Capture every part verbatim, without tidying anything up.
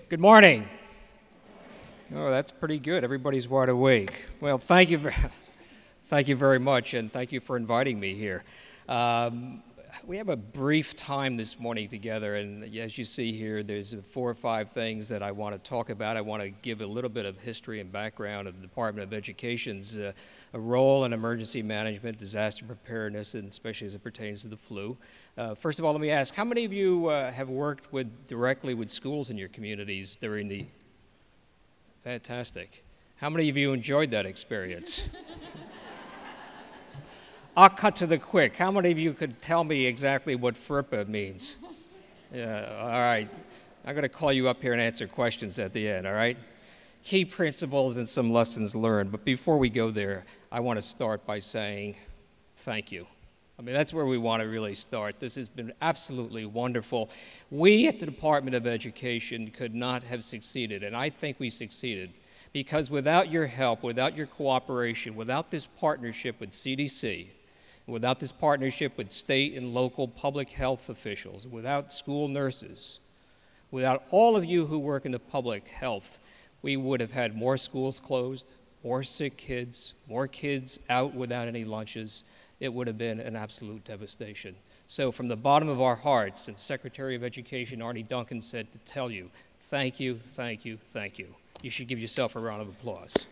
Good morning. Oh, that's pretty good. Everybody's wide awake. Well, thank you, ver- thank you very much, and thank you for inviting me here. Um, we have a brief time this morning together, and as you see here, there's four or five things that I want to talk about. I want to give a little bit of history and background of the Department of Education's uh, role in emergency management, disaster preparedness, and especially as it pertains to the flu. Uh, first of all, let me ask, how many of you uh, have worked with directly with schools in your communities during the Fantastic. How many of you enjoyed that experience? I'll cut to the quick. How many of you could tell me exactly what FERPA means? Yeah, all right. I'm going to call you up here and answer questions at the end, all right? Key principles and some lessons learned. But before we go there, I want to start by saying thank you. I mean, that's where we want to really start. This has been absolutely wonderful. We at the Department of Education could not have succeeded, and I think we succeeded, because without your help, without your cooperation, without this partnership with C D C, without this partnership with state and local public health officials, without school nurses, without all of you who work in the public health, we would have had more schools closed, more sick kids, more kids out without any lunches. It would have been an absolute devastation. So from the bottom of our hearts, and Secretary of Education Arne Duncan said to tell you, thank you, thank you, thank you. You should give yourself a round of applause.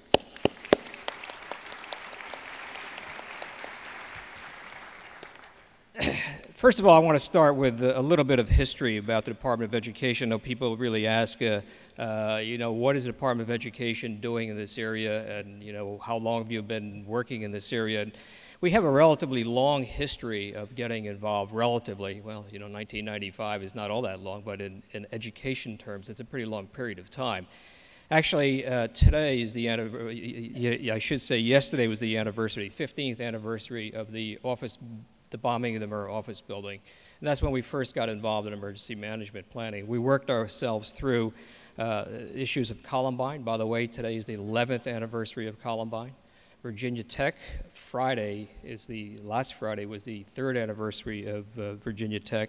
First of all, I want to start with a little bit of history about the Department of Education. I know people really ask, uh, uh, you know, what is the Department of Education doing in this area, and, you know, how long have you been working in this area? And we have a relatively long history of getting involved, relatively. Well, you know, nineteen ninety-five is not all that long, but in, in education terms, it's a pretty long period of time. Actually, uh, today is the anniversary, I should say yesterday was the anniversary, fifteenth anniversary of the office, the bombing of the Murrah office building. And that's when we first got involved in emergency management planning. We worked ourselves through uh, issues of Columbine. By the way, today is the eleventh anniversary of Columbine. Virginia Tech, Friday is the, last Friday was the third anniversary of uh, Virginia Tech.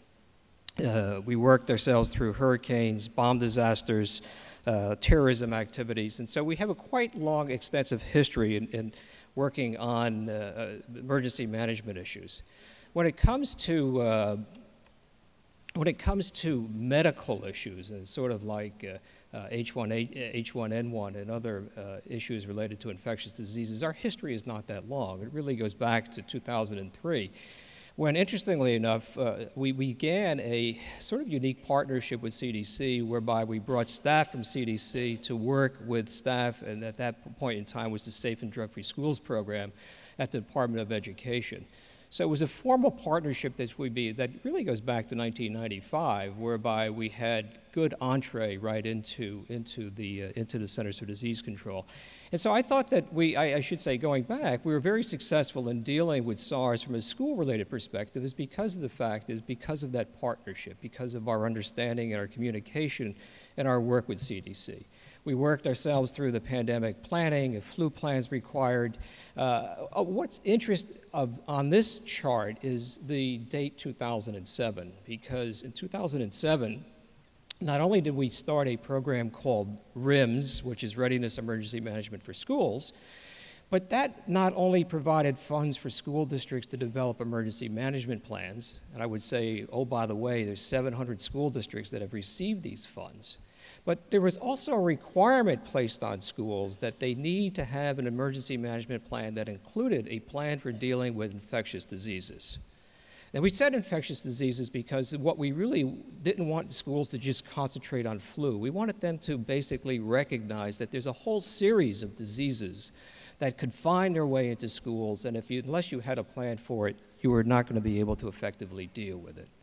Uh, we worked ourselves through hurricanes, bomb disasters, uh, terrorism activities, and so we have a quite long, extensive history in, in working on uh, emergency management issues. When it comes to uh, when it comes to medical issues, and sort of like uh, uh, H one N one and other uh, issues related to infectious diseases, our history is not that long. It really goes back to two thousand three. When, interestingly enough, uh, we began a sort of unique partnership with C D C, whereby we brought staff from C D C to work with staff, and at that point in time was the Safe and Drug-Free Schools program at the Department of Education. So it was a formal partnership that we be that really goes back to nineteen ninety-five, whereby we had good entree right into into the uh, into the Centers for Disease Control. And so I thought that we, I, I should say, going back, we were very successful in dealing with SARS from a school-related perspective, is because of the fact is because of that partnership, because of our understanding and our communication and our work with C D C. We worked ourselves through the pandemic planning, if flu plans required. Uh, what's interesting on this chart is the date two thousand seven, because in two thousand seven, not only did we start a program called RIMS, which is Readiness Emergency Management for Schools, but that not only provided funds for school districts to develop emergency management plans, and I would say, oh, by the way, there's seven hundred school districts that have received these funds, but there was also a requirement placed on schools that they need to have an emergency management plan that included a plan for dealing with infectious diseases. And we said infectious diseases because what we really didn't want schools to just concentrate on flu. We wanted them to basically recognize that there's a whole series of diseases that could find their way into schools, and if you, unless you had a plan for it, you were not going to be able to effectively deal with it.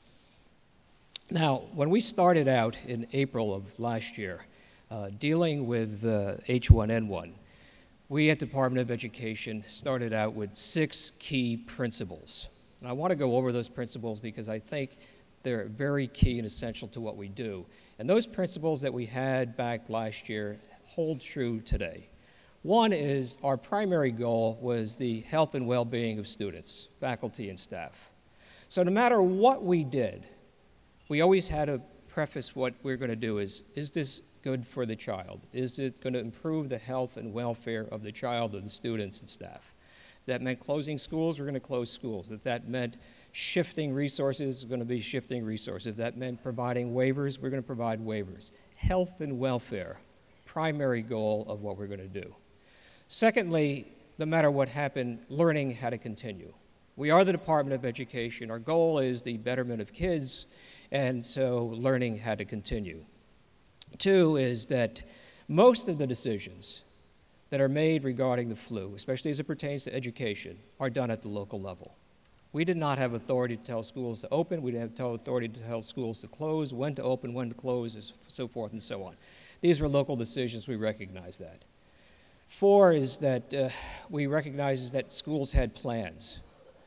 Now, when we started out in April of last year, uh, dealing with uh, H one N one, we at the Department of Education started out with six key principles. And I want to go over those principles because I think they're very key and essential to what we do. And those principles that we had back last year hold true today. One is our primary goal was the health and well-being of students, faculty, and staff. So no matter what we did, we always had a preface what we're going to do is, is this good for the child? Is it going to improve the health and welfare of the child, of the students and staff? If that meant closing schools, we're going to close schools. If that meant shifting resources, we're going to be shifting resources. If that meant providing waivers, we're going to provide waivers. Health and welfare, primary goal of what we're going to do. Secondly, no matter what happened, learning how to continue. We are the Department of Education. Our goal is the betterment of kids, and so learning how to continue. Two is that most of the decisions that are made regarding the flu, especially as it pertains to education, are done at the local level. We did not have authority to tell schools to open. We didn't have authority to tell schools to close, when to open, when to close, and so forth and so on. These were local decisions. We recognize that. Four is that uh, we recognize that schools had plans.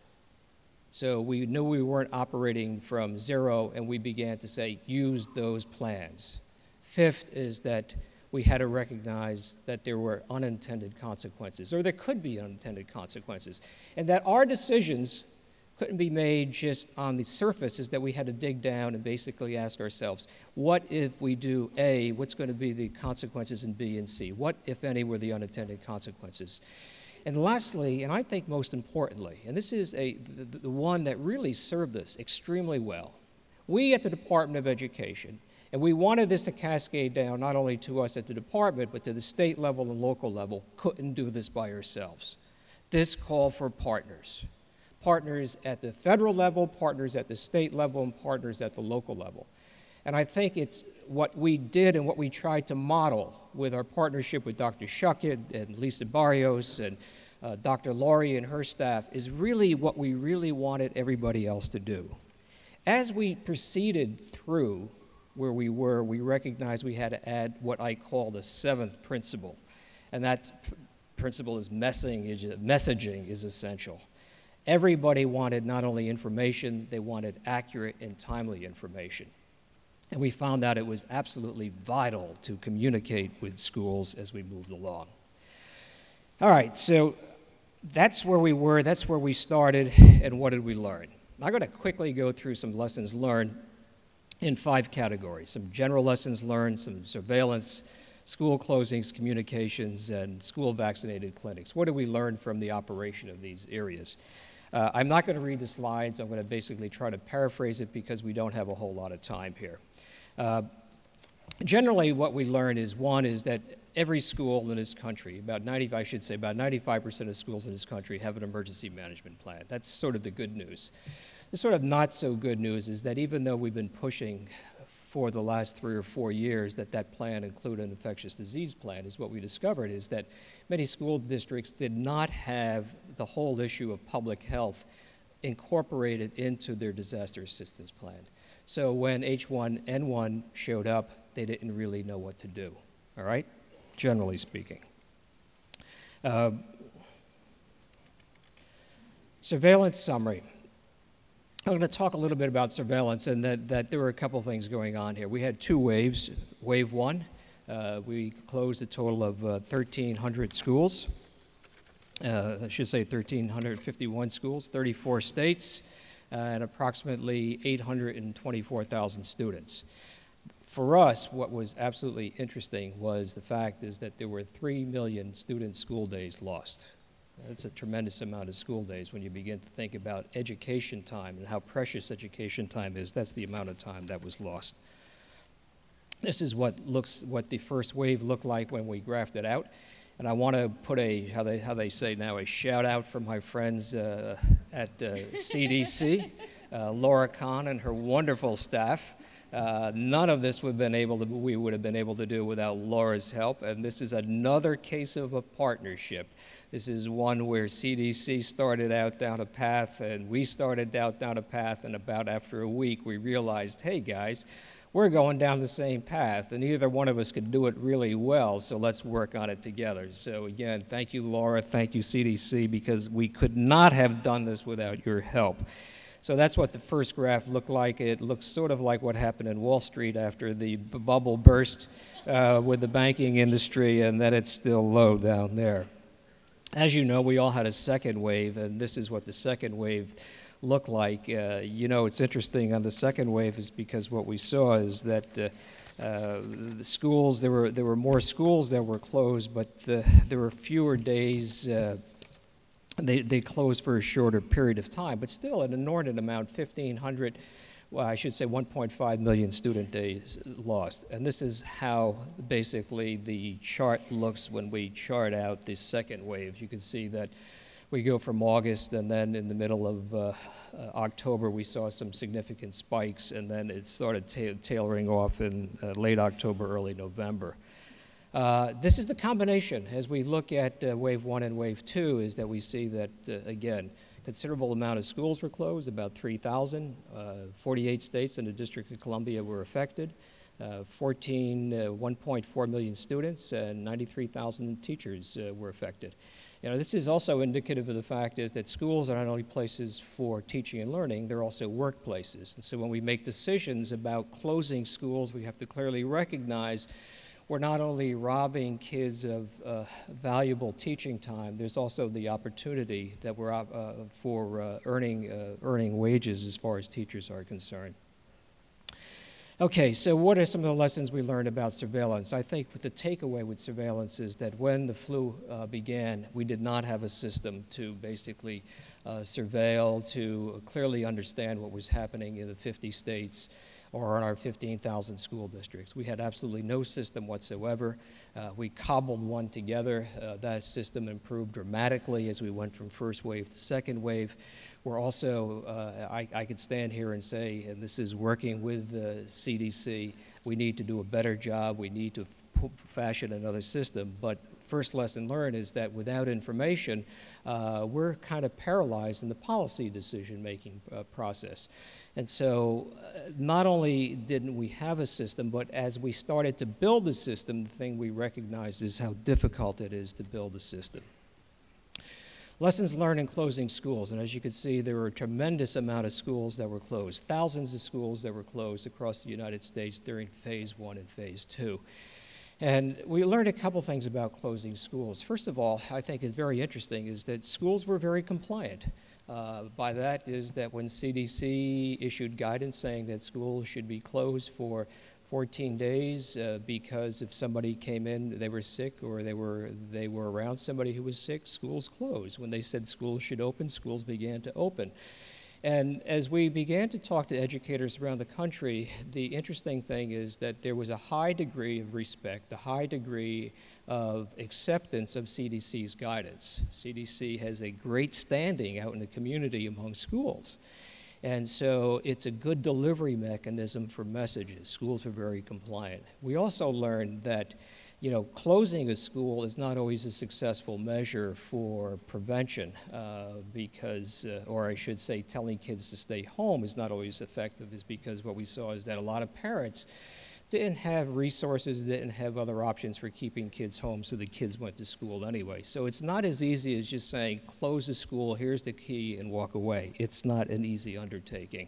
So we knew we weren't operating from zero, and we began to say, use those plans. Fifth is that we had to recognize that there were unintended consequences, or there could be unintended consequences, and that our decisions couldn't be made just on the surface, is that we had to dig down and basically ask ourselves, what if we do A, what's going to be the consequences in B and C? What, if any, were the unintended consequences? And lastly, and I think most importantly, and this is a, the, the one that really served us extremely well, we at the Department of Education, and we wanted this to cascade down not only to us at the department, but to the state level and local level, couldn't do this by ourselves. This called for partners. Partners at the federal level, partners at the state level, and partners at the local level. And I think it's what we did and what we tried to model with our partnership with Doctor Schuchat and Lisa Barrios and uh, Doctor Laurie and her staff is really what we really wanted everybody else to do. As we proceeded through where we were, we recognized we had to add what I call the seventh principle. And that principle is messaging, messaging is essential. Everybody wanted not only information, they wanted accurate and timely information. And we found out it was absolutely vital to communicate with schools as we moved along. All right, so that's where we were, that's where we started, and what did we learn? I'm going to quickly go through some lessons learned in five categories. Some general lessons learned, some surveillance, school closings, communications, and school vaccinated clinics. What did we learn from the operation of these areas? Uh, I'm not going to read the slides. I'm going to basically try to paraphrase it because we don't have a whole lot of time here. Uh, generally, what we learned is, one, is that every school in this country, about ninety, I should say, about ninety-five percent of schools in this country have an emergency management plan. That's sort of the good news. The sort of not so good news is that even though we've been pushing for the last three or four years that that plan include an infectious disease plan, is what we discovered is that many school districts did not have the whole issue of public health incorporated into their disaster assistance plan. So when H one N one showed up, they didn't really know what to do, all right, generally speaking. Uh, surveillance summary. I'm going to talk a little bit about surveillance and that, that there were a couple things going on here. We had two waves. Wave one, uh, we closed a total of uh, thirteen hundred schools. Uh, I should say one thousand three hundred fifty-one schools, thirty-four states, uh, and approximately eight hundred twenty-four thousand students. For us, what was absolutely interesting was the fact is that there were three million student school days lost. That's a tremendous amount of school days when you begin to think about education time and how precious education time is. That's the amount of time that was lost. This is what looks, what the first wave looked like when we graphed it out. And I want to put a, how they, how they say now, a shout out from my friends uh, at uh, C D C, uh, Laura Kahn and her wonderful staff. Uh, none of this would have been able to, we would have been able to do without Laura's help. And this is another case of a partnership. This is one where C D C started out down a path, and we started out down a path, and about after a week, we realized, hey, guys, we're going down the same path, and neither one of us could do it really well, so let's work on it together. So again, thank you, Laura, thank you, C D C, because we could not have done this without your help. So that's what the first graph looked like. It looks sort of like what happened in Wall Street after the b bubble burst uh, with the banking industry, and that it's still low down there. As you know, we all had a second wave, and this is what the second wave look like. Uh, you know, it's interesting on the second wave is because what we saw is that uh, uh, the schools, there were, there were more schools that were closed, but uh, there were fewer days. Uh, they, they closed for a shorter period of time, but still an inordinate amount, fifteen hundred, well, I should say one point five million student days lost. And this is how basically the chart looks when we chart out the second wave. You can see that we go from August, and then in the middle of uh, uh, October, we saw some significant spikes, and then it started ta tailoring off in uh, late October, early November. Uh, this is the combination. As we look at uh, wave one and wave two, is that we see that, uh, again, considerable amount of schools were closed, about three thousand. Uh, forty-eight states and the District of Columbia were affected. Uh, fourteen, uh, one point four million students and ninety-three thousand teachers uh, were affected. You know, this is also indicative of the fact is that schools are not only places for teaching and learning, they're also workplaces. And so when we make decisions about closing schools, we have to clearly recognize we're not only robbing kids of uh, valuable teaching time, there's also the opportunity that we're uh, for uh, earning, uh, earning wages as far as teachers are concerned. Okay, so what are some of the lessons we learned about surveillance? I think the takeaway with surveillance is that when the flu uh, began, we did not have a system to basically uh, surveil, to clearly understand what was happening in the fifty states or in our fifteen thousand school districts. We had absolutely no system whatsoever. Uh, we cobbled one together. Uh, that system improved dramatically as we went from first wave to second wave. We're also, uh, I, I could stand here and say, and this is working with the C D C, we need to do a better job. We need to fashion another system. But first lesson learned is that without information, uh, we're kind of paralyzed in the policy decision-making uh, process. And so uh, not only didn't we have a system, but as we started to build the system, the thing we recognized is how difficult it is to build a system. Lessons learned in closing schools, and as you can see, there were a tremendous amount of schools that were closed, thousands of schools that were closed across the United States during phase one and phase two. And we learned a couple things about closing schools. First of all, I think is very interesting is that schools were very compliant. Uh, by that is that when C D C issued guidance saying that schools should be closed for fourteen days uh, because if somebody came in, they were sick or they were, they were around somebody who was sick, schools closed. When they said schools should open, schools began to open. And as we began to talk to educators around the country, the interesting thing is that there was a high degree of respect, a high degree of acceptance of C D C's guidance. C D C has a great standing out in the community among schools. And so it's a good delivery mechanism for messages. Schools are very compliant. We also learned that, you know, closing a school is not always a successful measure for prevention uh, because, uh, or I should say telling kids to stay home is not always effective is because what we saw is that a lot of parents didn't have resources, didn't have other options for keeping kids home, so the kids went to school anyway. So it's not as easy as just saying, close the school, here's the key, and walk away. It's not an easy undertaking.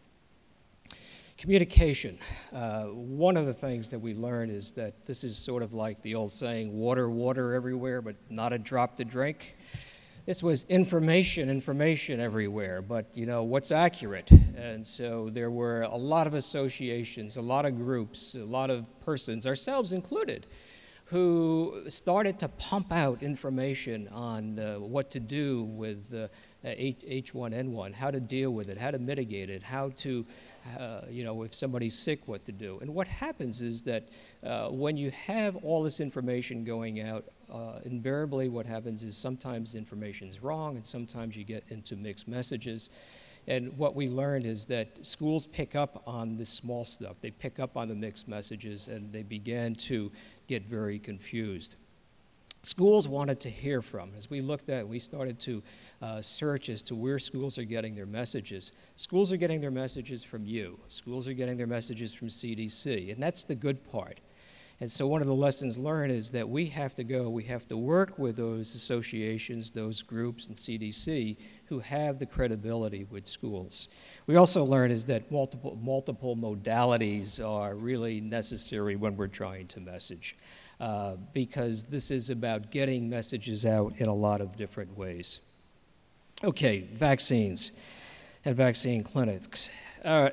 Communication. Uh, one of the things that we learned is that this is sort of like the old saying, water, water everywhere, but not a drop to drink. This was information, information everywhere, but you know, what's accurate? And so there were a lot of associations, a lot of groups, a lot of persons, ourselves included, who started to pump out information on uh, what to do with uh, H one N one, how to deal with it, how to mitigate it, how to, uh, you know, if somebody's sick, what to do. And what happens is that uh, when you have all this information going out, uh, invariably what happens is sometimes the information is wrong and sometimes you get into mixed messages. And what we learned is that schools pick up on the small stuff. They pick up on the mixed messages and they began to get very confused. Schools wanted to hear from. As we looked at, we started to uh, search as to where schools are getting their messages. Schools are getting their messages from you. Schools are getting their messages from C D C, and that's the good part. And so one of the lessons learned is that we have to go, we have to work with those associations, those groups, and C D C who have the credibility with schools. We also learned is that multiple, multiple modalities are really necessary when we're trying to message. Uh, because this is about getting messages out in a lot of different ways. Okay, vaccines. and vaccine clinics. Uh,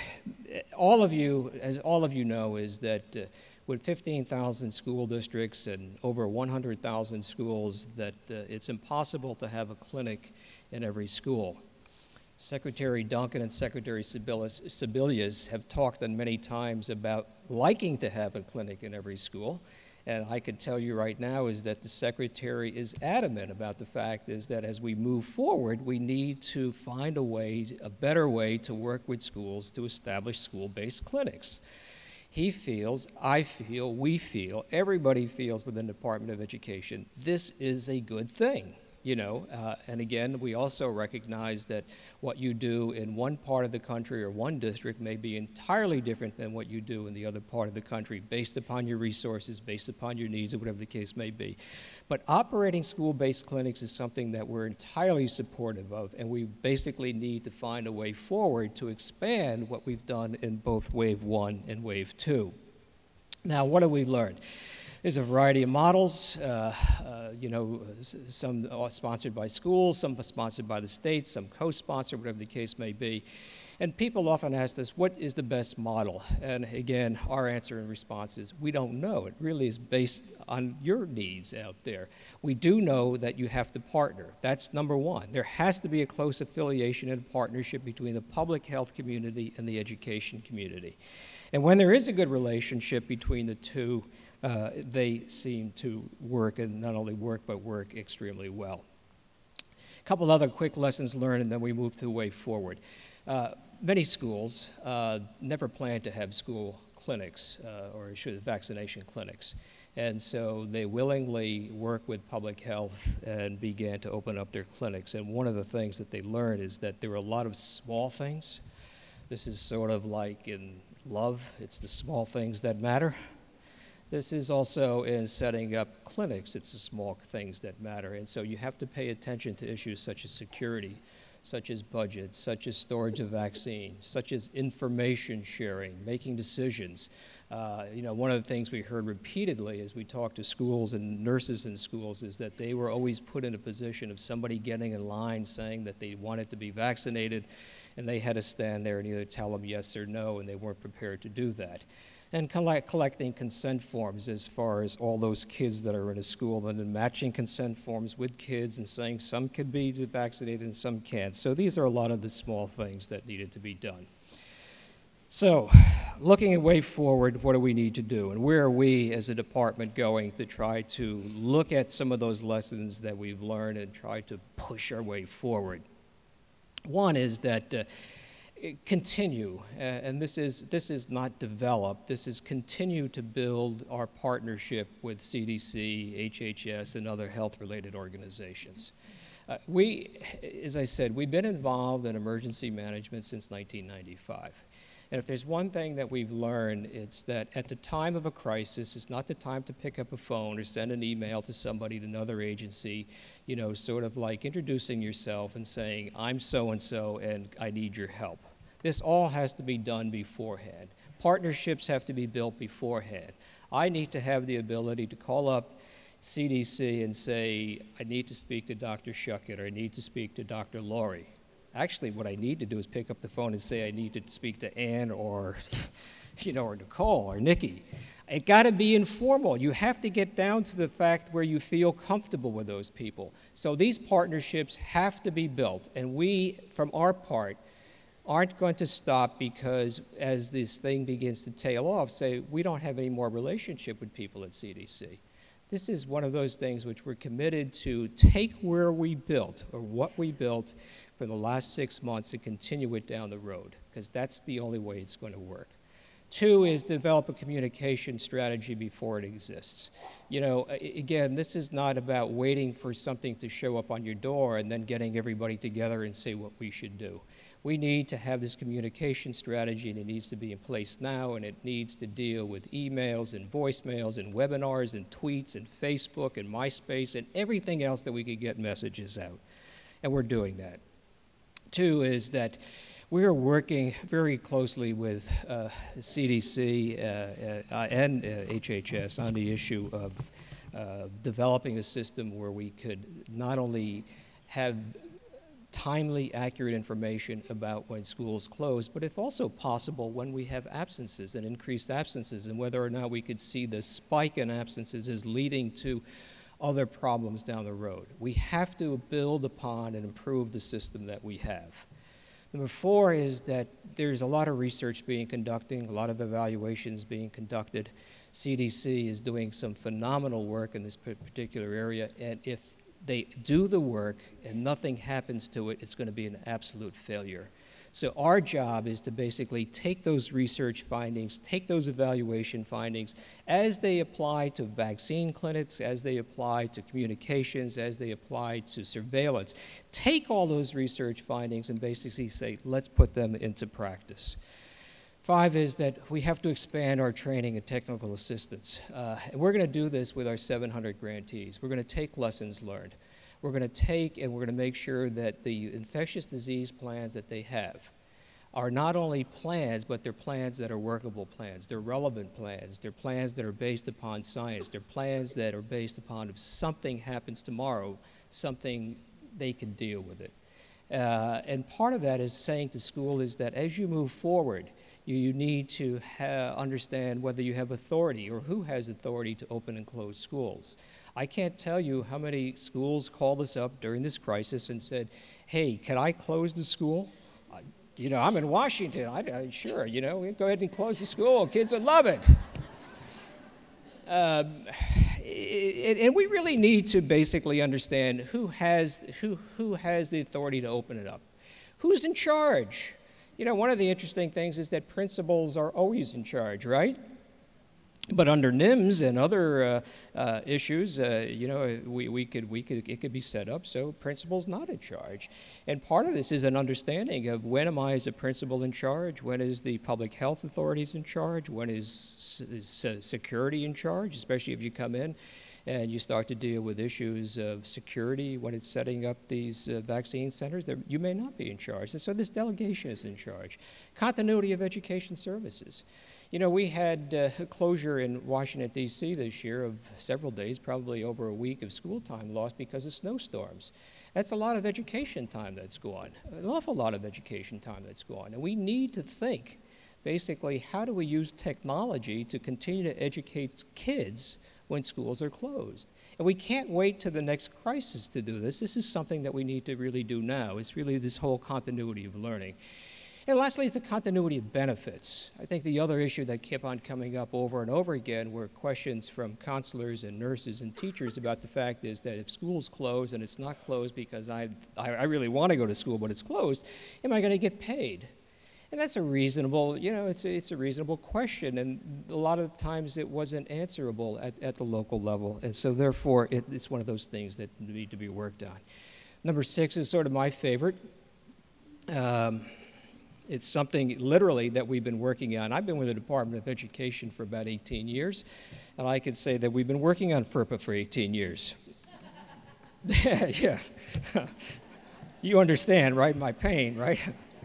all of you, as all of you know, is that uh, with fifteen thousand school districts and over one hundred thousand schools, that uh, it's impossible to have a clinic in every school. Secretary Duncan and Secretary Sebelius, Sebelius have talked on many times about liking to have a clinic in every school. And I can tell you right now is that the Secretary is adamant about the fact is that as we move forward, we need to find a way, a better way to work with schools to establish school-based clinics. He feels, I feel, we feel, everybody feels within the Department of Education, this is a good thing. You know, uh, and again, we also recognize that what you do in one part of the country or one district may be entirely different than what you do in the other part of the country based upon your resources, based upon your needs, or whatever the case may be. But operating school-based clinics is something that we're entirely supportive of, and we basically need to find a way forward to expand what we've done in both Wave one and Wave two. Now, what have we learned? There's a variety of models, uh, uh, you know, some are sponsored by schools, some are sponsored by the state, some co-sponsored, whatever the case may be. And people often ask us, what is the best model? And again, our answer and response is, we don't know. It really is based on your needs out there. We do know that you have to partner. That's number one. There has to be a close affiliation and partnership between the public health community and the education community. And when there is a good relationship between the two, uh, they seem to work, and not only work, but work extremely well. A couple other quick lessons learned, and then we move to the way forward. Uh, many schools uh, never planned to have school clinics, uh, or should vaccination clinics. And so they willingly worked with public health and began to open up their clinics. And one of the things that they learned is that there were a lot of small things. This is sort of like in love, it's the small things that matter. This is also in setting up clinics, it's the small things that matter. And so you have to pay attention to issues such as security, such as budget, such as storage of vaccines, such as information sharing, making decisions. Uh, you know, one of the things we heard repeatedly as we talked to schools and nurses in schools is that they were always put in a position of somebody getting in line saying that they wanted to be vaccinated, and they had to stand there and either tell them yes or no, and they weren't prepared to do that. And collect, collecting consent forms as far as all those kids that are in a school, and then matching consent forms with kids and saying some can be vaccinated and some can't. So these are a lot of the small things that needed to be done. So, looking at way forward, what do we need to do? And where are we as a department going to try to look at some of those lessons that we've learned and try to push our way forward? One is that uh, continue, uh, and this is, this is not develop, this is continue to build our partnership with C D C, H H S, and other health-related organizations. Uh, we, as I said, we've been involved in emergency management since nineteen ninety-five. And if there's one thing that we've learned, it's that at the time of a crisis, it's not the time to pick up a phone or send an email to somebody at another agency, you know, sort of like introducing yourself and saying, I'm so-and-so and I need your help. This all has to be done beforehand. Partnerships have to be built beforehand. I need to have the ability to call up C D C and say, I need to speak to Doctor Schuckett, or I need to speak to Doctor Laurie. Actually, what I need to do is pick up the phone and say I need to speak to Ann or, you know, or Nicole or Nikki. It got to be informal. You have to get down to the fact where you feel comfortable with those people. So these partnerships have to be built, and we, from our part, aren't going to stop because as this thing begins to tail off, say, we don't have any more relationship with people at C D C. This is one of those things which we're committed to take where we built, or what we built for the last six months and continue it down the road, because that's the only way it's going to work. Two is develop a communication strategy before it exists. You know, again, this is not about waiting for something to show up on your door and then getting everybody together and say what we should do. We need to have this communication strategy, and it needs to be in place now, and it needs to deal with emails and voicemails and webinars and tweets and Facebook and MySpace and everything else that we could get messages out. And we're doing that. Two is that we are working very closely with uh, C D C uh, uh, and uh, H H S on the issue of uh, developing a system where we could not only have timely, accurate information about when schools close, but if also possible when we have absences and increased absences, and whether or not we could see the spike in absences is leading to other problems down the road. We have to build upon and improve the system that we have. Number four is that there's a lot of research being conducted, a lot of evaluations being conducted. C D C is doing some phenomenal work in this particular area, and if they do the work and nothing happens to it, it's going to be an absolute failure. So our job is to basically take those research findings, take those evaluation findings, as they apply to vaccine clinics, as they apply to communications, as they apply to surveillance, take all those research findings and basically say, let's put them into practice. Five is that we have to expand our training and technical assistance. Uh, and we're going to do this with our seven hundred grantees. We're going to take lessons learned. We're going to take and we're going to make sure that the infectious disease plans that they have are not only plans, but they're plans that are workable plans. They're relevant plans. They're plans that are based upon science. They're plans that are based upon if something happens tomorrow, something they can deal with it. Uh, and part of that is saying to school is that as you move forward, You, you need to ha understand whether you have authority or who has authority to open and close schools. I can't tell you how many schools called us up during this crisis and said, hey, can I close the school? Uh, you know, I'm in Washington. I, I, sure, you know, go ahead and close the school. Kids would love it. Um, it, and we really need to basically understand who has, who, who has the authority to open it up. Who's in charge? You know, one of the interesting things is that principals are always in charge, right? But under N I M S and other uh, uh, issues, uh, you know, we, we could, we could, it could be set up so principal's not in charge. And part of this is an understanding of when am I as a principal in charge, when is the public health authorities in charge, when is, is uh, security in charge, especially if you come in and you start to deal with issues of security when it's setting up these uh, vaccine centers, there, you may not be in charge. And so this delegation is in charge. Continuity of education services. You know, we had uh, a closure in Washington, D C this year of several days, probably over a week of school time lost because of snowstorms. That's a lot of education time that's gone, an awful lot of education time that's gone. And we need to think, basically, how do we use technology to continue to educate kids when schools are closed? And we can't wait to the next crisis to do this. This is something that we need to really do now. It's really this whole continuity of learning. And lastly is the continuity of benefits. I think the other issue that kept on coming up over and over again were questions from counselors and nurses and teachers about the fact is that if school's closed and it's not closed because I, I really want to go to school but it's closed, am I going to get paid? And that's a reasonable, you know, it's a, it's a reasonable question, and a lot of times it wasn't answerable at, at the local level, and so therefore it, it's one of those things that need to be worked on. Number six is sort of my favorite. Um, it's something literally that we've been working on. I've been with the Department of Education for about eighteen years, and I could say that we've been working on FERPA for eighteen years. yeah, yeah. You understand, right, my pain, right?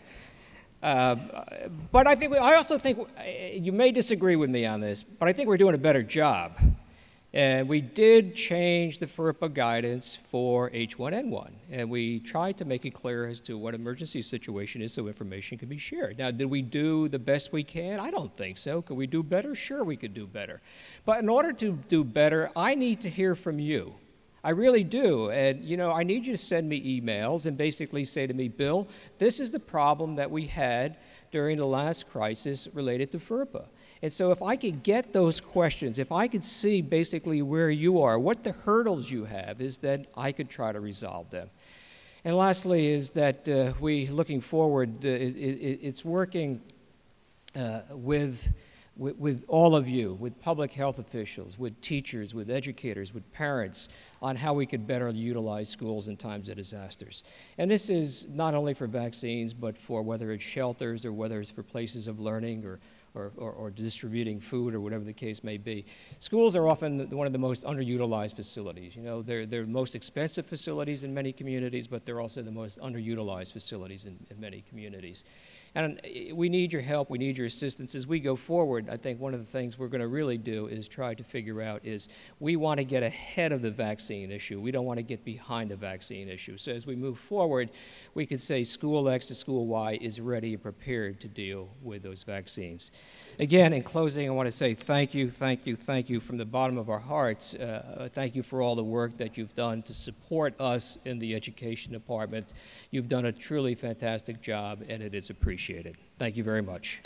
Uh, but I think we, I also think uh, you may disagree with me on this, but I think we're doing a better job. And we did change the FERPA guidance for H one N one, and we tried to make it clear as to what emergency situation is so information can be shared. Now, did we do the best we can? I don't think so. Could we do better? Sure, we could do better. But in order to do better, I need to hear from you. I really do, and you know, I need you to send me emails and basically say to me, Bill, this is the problem that we had during the last crisis related to FERPA. And so if I could get those questions, if I could see basically where you are, what the hurdles you have, is that I could try to resolve them. And lastly is that uh, we, looking forward, uh, it, it, it's working uh, with With, with all of you, with public health officials, with teachers, with educators, with parents, on how we could better utilize schools in times of disasters. And this is not only for vaccines, but for whether it's shelters or whether it's for places of learning or, or, or, or distributing food or whatever the case may be. Schools are often one of the most underutilized facilities. You know, they're, they're the most expensive facilities in many communities, but they're also the most underutilized facilities in, in many communities. And uh, we need your help, we need your assistance. As we go forward, I think one of the things we're going to really do is try to figure out is we want to get ahead of the vaccine issue. We don't want to get behind the vaccine issue. So as we move forward, we could say school X to school Y is ready and prepared to deal with those vaccines. Again, in closing, I want to say thank you, thank you, thank you from the bottom of our hearts. Uh, thank you for all the work that you've done to support us in the Education Department. You've done a truly fantastic job, and it is appreciated. Thank you very much.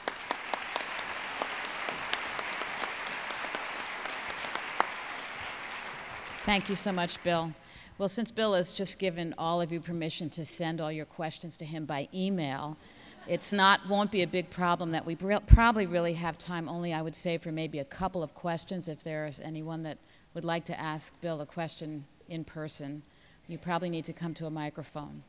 Thank you so much, Bill. Well, since Bill has just given all of you permission to send all your questions to him by email, it's not, won't be a big problem that we probably really have time only, I would say, for maybe a couple of questions. If there is anyone that would like to ask Bill a question in person, you probably need to come to a microphone.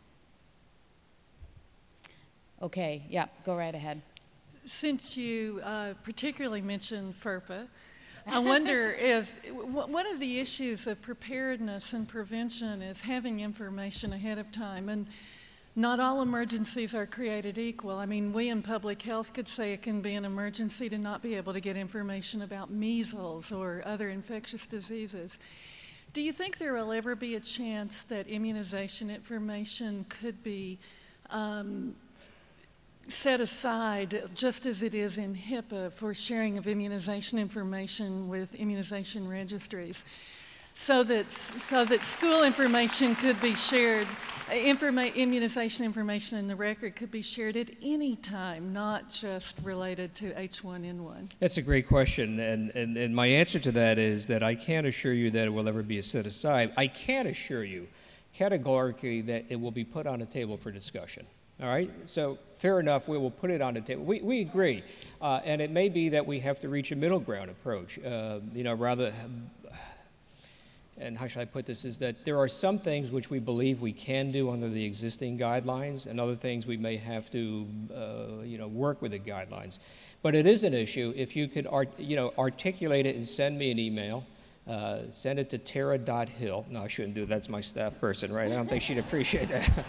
Okay, yeah, go right ahead. Since you uh, particularly mentioned FERPA, I wonder if one of the issues of preparedness and prevention is having information ahead of time. And not all emergencies are created equal. I mean, we in public health could say it can be an emergency to not be able to get information about measles or other infectious diseases. Do you think there will ever be a chance that immunization information could be um, set aside, just as it is in HIPAA, for sharing of immunization information with immunization registries, so that, so that school information could be shared, informa immunization information in the record could be shared at any time, not just related to H one N one? That's a great question, and, and, and my answer to that is that I can't assure you that it will ever be set aside. I can assure you categorically that it will be put on the table for discussion. All right, so fair enough, we will put it on the table. We, we agree, uh, and it may be that we have to reach a middle ground approach, uh, you know, rather, and how should I put this, is that there are some things which we believe we can do under the existing guidelines, and other things we may have to, uh, you know, work with the guidelines. But it is an issue. If you could, art, you know, articulate it and send me an email, uh, send it to Tara dot Hill. No, I shouldn't do that. That's my staff person, right? I don't think she'd appreciate that.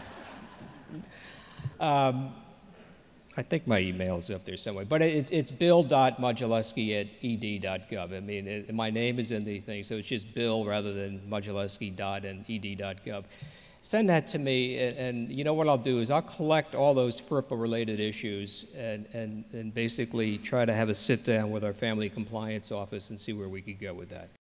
Um, I think my email is up there somewhere, but it, it's bill dot modulewski at e d dot gov. I mean, it, my name is in the thing, so it's just Bill rather than Modulewski dot and e d dot gov. Send that to me, and, and you know what I'll do is I'll collect all those FERPA-related issues and, and, and basically try to have a sit-down with our Family Compliance Office and see where we could go with that.